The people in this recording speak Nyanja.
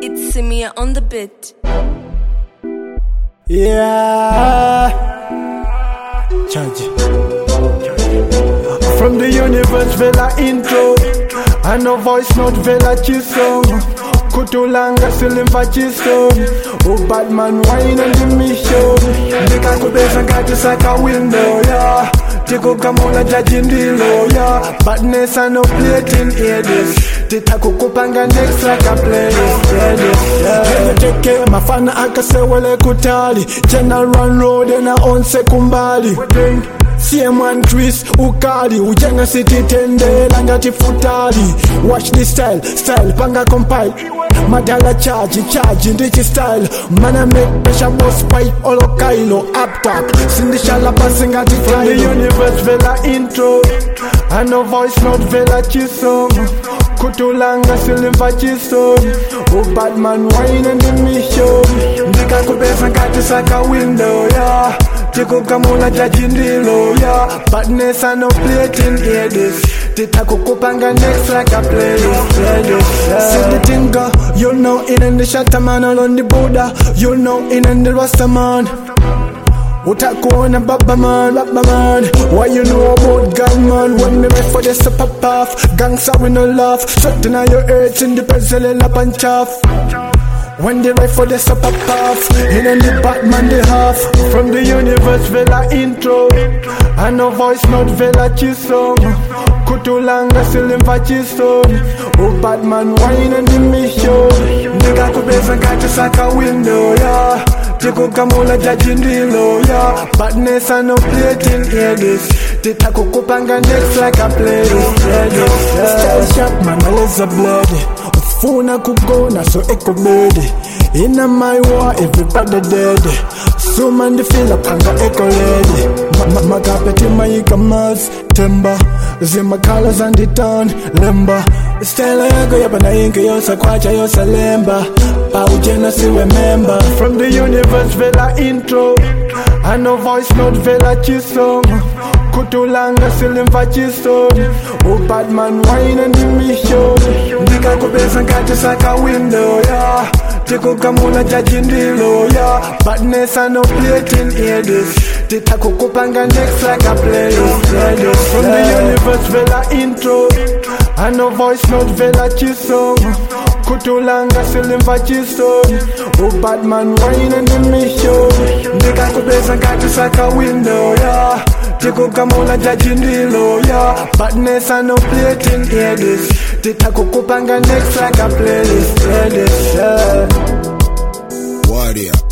It's Simia on the beat. Yeah, charge. From the universe, Vela intro. I know voice note, Vela chisong. Kutulanga silimba chisong. Oh, Batman wine and the mission. Nika kubeza ngati saka window, yeah. Tiko kamona jaji ndilo, yeah. Badness and no plating, hear this. Titakukupanga next like a playlist, yeah, this, yeah. Teke mafana akasewele kutali. General road and a onse kumbali. CM1 Chris ukali ujenga city tende langati futali. Watch this style panga compile. Madala charge ndichi style. Mana make pressure boss pipe olo kailo up top. Sindishala passing at the fly. The universe Vela intro. I know voice note Vela chisong. Kutulanga silimba chisong. Oh, Batman wine and the mission. Ndika kubeza ngati saka window, yeah. Tiko kamona jaji ndilo, yeah. Badness and no plating, hear this. Titakukupanga next like a playlist, yeah, this, yeah. See the tinga, you know in the shatter man all on the Buddha. You know in the Rasta man. Utakuona baba man. Why you know about gun man? When me ready for this pop off. Gangsta we no laugh. Shutting on your earth in the pencil up and chaff. When they write for the super puff, in the Batman they half. From the universe Vela intro. I know voice note Vela chisong. Kutulanga silimba chisong. Oh, Batman wine and the mission. Nika kubeza ngati saka window, yeah. Tiko kamona jaji ndilo, yeah. Badness and no plating, hear this. Titakukupanga next like a playlist, yeah, this, yeah. Style sharp man, aleza bloody. Ufuna kugona so eko bedi. Inna my war, everybody dead. So man the feel up and the echo lady. Magapeti maika mas temba. Zima colors and the town lemba. Style yako yapa na inke yosa kwacha yosa lemba. Paujena si remember. From the universe Vela intro. I know voice note Vela chisong. Kutulanga silimba chisong. Oh, Batman wine and the mission. Ndika kubeza ngati saka window, yeah. Tiko kamona jaji ndilo, yeah. Badness and no plating, hear this. Titakukupanga next like a playlist, yeah, this, from the universe Vela intro. I know voice note Vela chisong. Kutulanga silimba chisong. Oh, Batman wine and the mission. Ndika kubeza ngati saka window, yeah. Tiko kamona jaji ndilo, yeah. Badness and no plating, hear this. Titakukupanga next like a playlist, yeah, this, yeah. Warrior.